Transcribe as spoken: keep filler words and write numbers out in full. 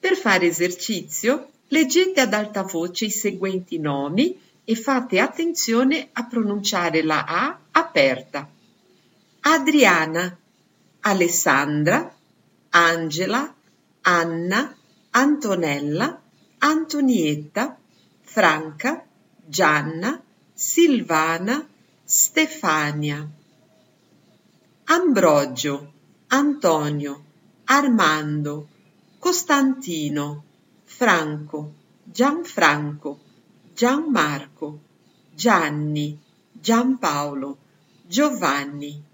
Per fare esercizio, leggete ad alta voce i seguenti nomi e fate attenzione a pronunciare la A aperta. Adriana, Alessandra, Angela, Anna, Antonella, Antonietta, Franca, Gianna, Silvana, Stefania. Ambrogio, Antonio, Armando, Costantino, Franco, Gianfranco, Gianmarco, Gianni, Giampaolo, Giovanni.